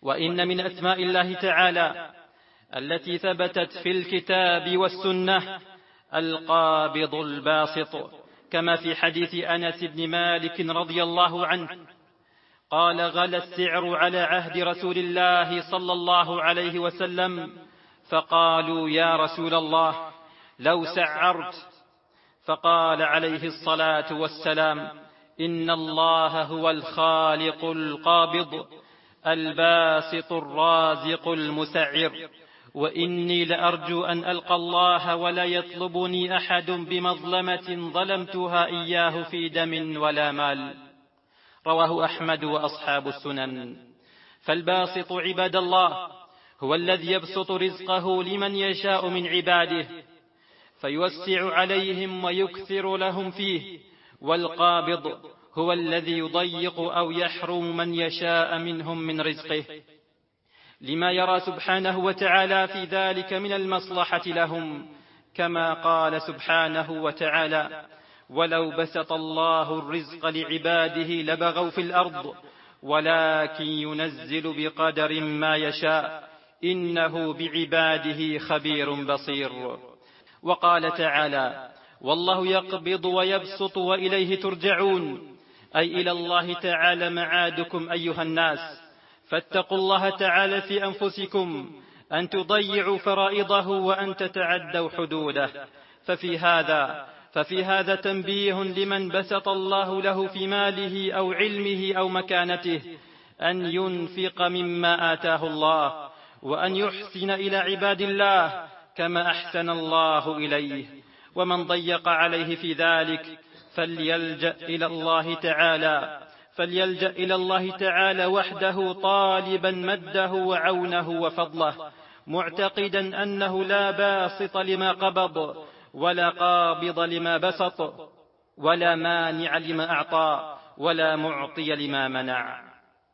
وإن من أسماء الله تعالى التي ثبتت في الكتاب والسنة القابض الباسط، كما في حديث أنس بن مالك رضي الله عنه قال: غلى السعر على عهد رسول الله صلى الله عليه وسلم، فقالوا: يا رسول الله لو سعرت، فقال عليه الصلاة والسلام: إن الله هو الخالق القابض الباسط الرازق المسعر، وإني لأرجو أن ألقى الله ولا يطلبني أحد بمظلمة ظلمتها إياه في دم ولا مال. رواه أحمد وأصحاب السنن. فالباسط عباد الله هو الذي يبسط رزقه لمن يشاء من عباده فيوسع عليهم ويكثر لهم فيه، والقابض هو الذي يضيق أو يحرم من يشاء منهم من رزقه، لما يرى سبحانه وتعالى في ذلك من المصلحة لهم، كما قال سبحانه وتعالى: ولو بسط الله الرزق لعباده لبغوا في الأرض ولكن ينزل بقدر ما يشاء إنه بعباده خبير بصير. وقال تعالى: والله يقبض ويبسط وإليه ترجعون، أي إلى الله تعالى معادكم أيها الناس، فاتقوا الله تعالى في أنفسكم أن تضيعوا فرائضه وأن تتعدوا حدوده. ففي هذا تنبيه لمن بسط الله له في ماله أو علمه أو مكانته أن ينفق مما آتاه الله، وأن يحسن إلى عباد الله كما أحسن الله إليه. ومن ضيق عليه في ذلك فليلجأ إلى الله تعالى وحده، طالبا مده وعونه وفضله، معتقدا أنه لا باسط لما قبض ولا قابض لما بسط، ولا مانع لما أعطى ولا معطي لما منع.